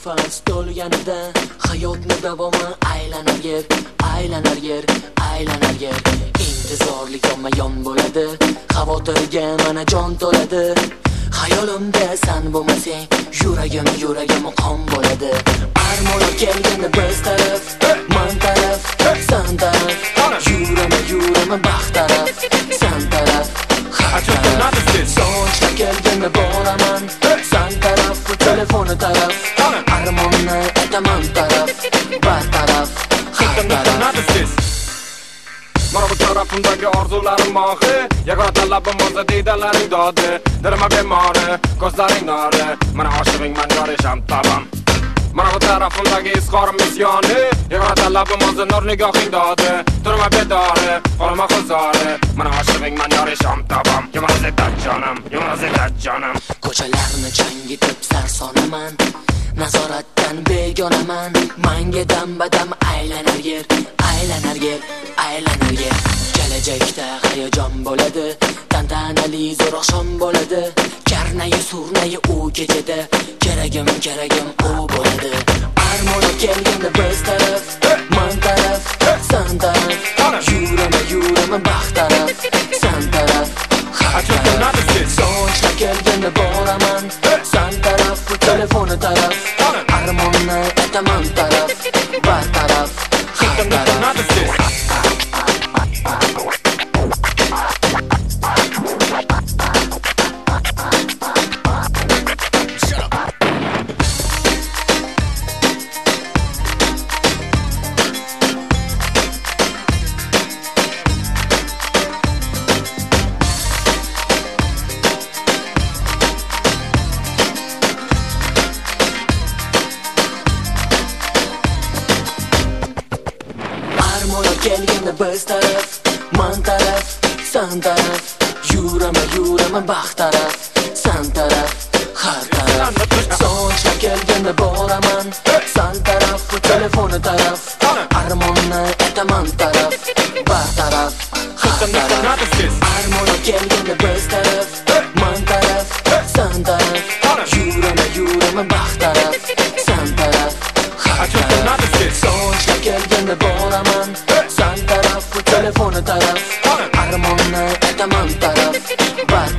nafas to'lganida hayotni davomi aylanar yer, aylanar yer, aylanar yer. Intizorlik yonma-yon bo'ladi, xavotirga mana jon to'ladi. Hayolimda sen bo'lmasang, yuragim qon bo'ladi. Armonga kelganda biz taraf, man taraf, sen taraf. Yuraman baxt taraf, sen taraf. So'nchga kelganda boraman, sen taraf, telefoni taraf. Armonni aytaman taraf, bartaraf, har taraf. Mana bu tarafimdagi orzularim mohi, yagona talabim o'zi diydalaring dodi. Dirma bemori, ko'zlaring nori, mana oshig'ingman yorisham tabam. Mana bu tarafimdagi izhorim isyoni, yagona talabim o'zi nur nigohing dodi. Turma bedori, qolma xuzori, mana oshig'ingman yorisham tabam. Yomon zetat jonim. Ko'chalarni changitib sarsonaman, nazoratdan begonaman. Manga dam-badam aylanar yer, aylanar yer, aylanar yer. Kelajakda hayajon bo'ladi, tantanali zo'r oqshom bo'ladi. Karnayi surnayi u kechada, keragim u bo'ladi. Armonga kelganda biz taraf, man taraf, sen taraf. Yuraman baxt taraf, sen taraf, har taraf. So'nchga kelganda boraman, sen taraf, telefoni taraf. Armonni aytaman taraf, bartaraf, har taraf. Kelganda biz taraf, man taraf, sen taraf. Yuraman baxt taraf, sen taraf, har taraf. So'nchga kelganda boraman, sen taraf, telefoni taraf. Armonni aytaman taraf, bartaraf, har taraf. Armonga kelganda biz taraf, man taraf, sen taraf. Yuraman baxt taraf, sen taraf, har taraf. So'nchga kelganda boraman, sen taraf, telefoni taraf. Armonni aytaman taraf,